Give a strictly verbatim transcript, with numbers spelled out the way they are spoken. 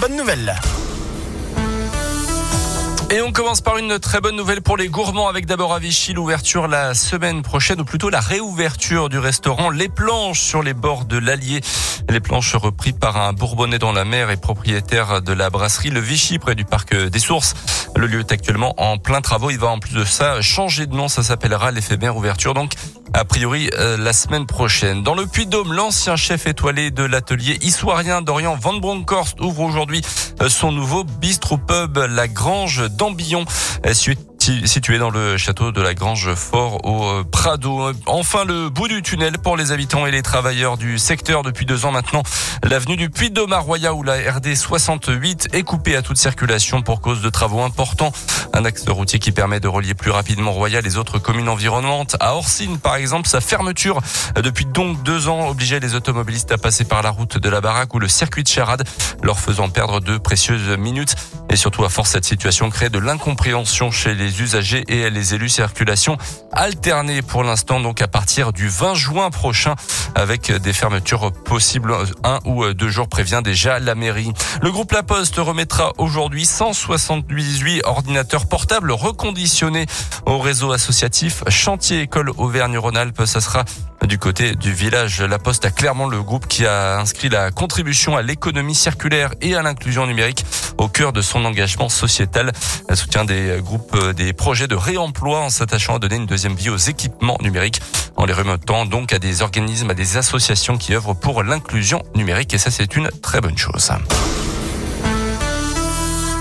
bonnes nouvelles. Et on commence par une très bonne nouvelle pour les gourmands avec d'abord à Vichy l'ouverture la semaine prochaine ou plutôt la réouverture du restaurant Les Planches sur les bords de l'Allier. Les Planches repris par un Bourbonnais dans la mer et propriétaire de la brasserie Le Vichy près du parc des Sources. Le lieu est actuellement en plein travaux. Il va en plus de ça changer de nom. Ça s'appellera l'éphémère ouverture donc a priori euh, la semaine prochaine. Dans le Puy-de-Dôme, l'ancien chef étoilé de l'atelier issoirien d'Orient Van Bronckhorst ouvre aujourd'hui euh, son nouveau bistrot pub La Grange d'Ambillon, euh, suite situé dans le château de la Grange Fort au Prado. Enfin, le bout du tunnel pour les habitants et les travailleurs du secteur depuis deux ans maintenant. L'avenue du Puy-de-Dôme à Roya où la R D soixante-huit est coupée à toute circulation pour cause de travaux importants. Un axe routier qui permet de relier plus rapidement Roya et les autres communes environnantes. À Orsine, par exemple, sa fermeture depuis donc deux ans obligeait les automobilistes à passer par la route de la Baraque ou le circuit de Charade, leur faisant perdre de précieuses minutes. Et surtout, à force, cette situation crée de l'incompréhension chez les usagers et les élus. Circulation alternée pour l'instant, donc à partir du vingt juin prochain, avec des fermetures possibles un ou deux jours, prévient déjà la mairie. Le groupe La Poste remettra aujourd'hui cent soixante-dix-huit ordinateurs portables reconditionnés au réseau associatif Chantier École Auvergne-Rhône-Alpes. Ça sera du côté du village La Poste à Clermont, le groupe qui a inscrit la contribution à l'économie circulaire et à l'inclusion numérique au cœur de son engagement sociétal. Elle soutient des groupes, des projets de réemploi en s'attachant à donner une deuxième vie aux équipements numériques, en les remettant donc à des organismes, à des associations qui œuvrent pour l'inclusion numérique. Et ça, c'est une très bonne chose.